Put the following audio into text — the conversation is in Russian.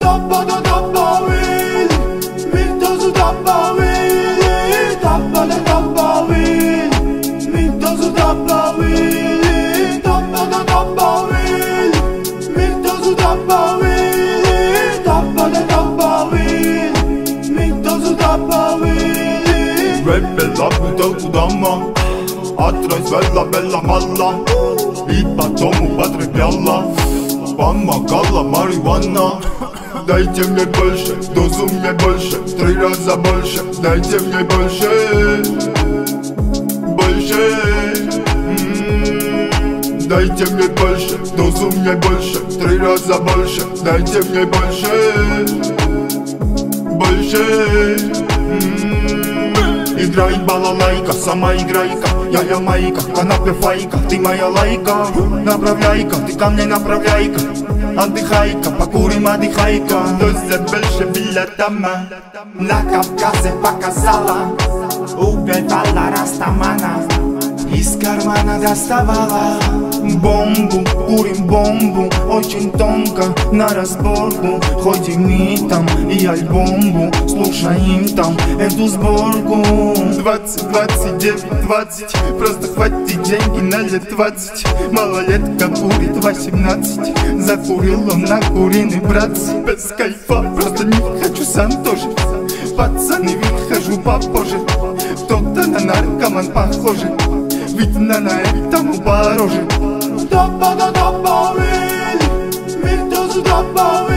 Bella puteau dama, atrás bella bella malla, и потом употребляла помогала марихуана. Дайте мне больше, дозу мне больше, 3 раза больше. Дайте мне больше, больше. Дайте мне больше, дозу мне больше, 3 раза больше. Дайте мне больше, больше. Играй балалайка, сама играй-ка. Я майка, она пефайка, ты моя лайка. Направляй-ка, ты ко мне направляй-ка. Отдыхай-ка, покурим, отдыхай-ка. Доза больше билетама. На Кавказе показала, убивала растамана. Из кармана доставала бомбу, курим бомбу, очень тонко, на разборку. Ходим и там, и альбомбу, слушаем там эту сборку. 20, 29, 20, просто хватит деньги на лет 20. Малолетка курит 18, закурил он накуренный, братцы. Без кайфа, просто не хочу сам тоже. Пацаны, выхожу попозже. Кто-то на наркоман похожий, ведь на этом пороже. Добавили, ми тоже добавили.